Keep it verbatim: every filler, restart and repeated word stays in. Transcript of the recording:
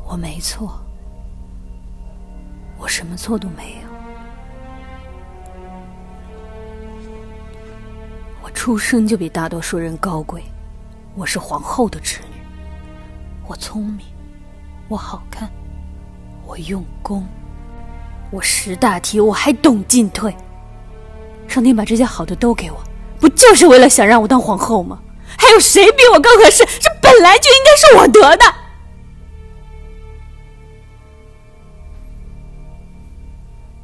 我没错，我什么错都没有。我出生就比大多数人高贵，我是皇后的侄女。我聪明，我好看，我用功，我识大体，我还懂进退。上天把这些好的都给我，不就是为了想让我当皇后吗？还有谁比我更合适？这本来就应该是我得的。